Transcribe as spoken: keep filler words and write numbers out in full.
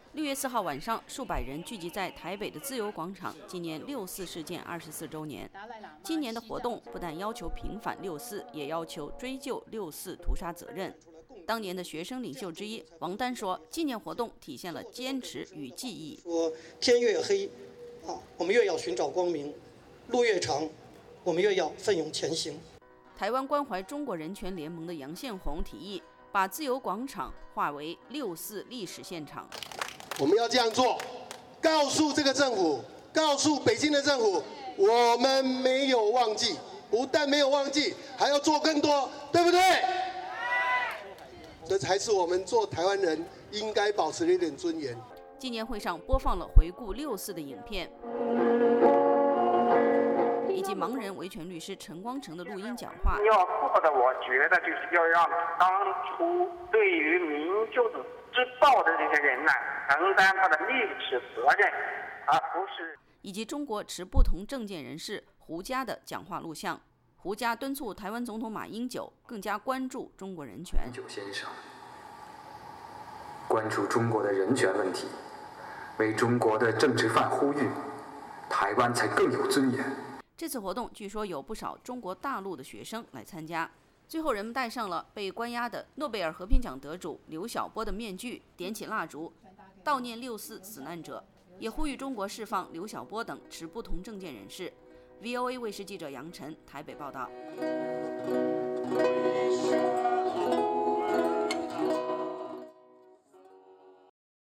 六月四号晚上，数百人聚集在台北的自由广场，纪念六四事件二十四周年。今年的活动不但要求平反六四，也要求追究六四屠杀责任。当年的学生领袖之一王丹说，纪念活动体现了坚持与记忆。 说天越黑，啊，我们越要寻找光明；路越长，我们越要奋勇前行。 台湾关怀中国人权联盟的杨宪宏提议，把自由广场划为六四历史现场。 我们要这样做，告诉这个政府，告诉北京的政府，我们没有忘记，不但没有忘记，还要做更多，对不对？这才是我们做台湾人应该保持的一点尊严。 纪念会上播放了回顾六四的影片，以及盲人维权律师陈光诚的录音讲话。 要做的，我觉得就是要让当初对于民众之暴的这些人呢，承担他的历史责任，而不是。 以及中国持不同政见人士胡佳的讲话录像。胡佳敦促台湾总统马英九更加关注中国人权。 马英九先生关注中国的人权问题，为中国的政治犯呼吁，台湾才更有尊严。 这次活动据说有不少中国大陆的学生来参加。最后，人们戴上了被关押的诺贝尔和平奖得主刘晓波的面具，点起蜡烛，悼念六四死难者，也呼吁中国释放刘晓波等持不同政见人士。V O A 卫视记者杨晨台北报道。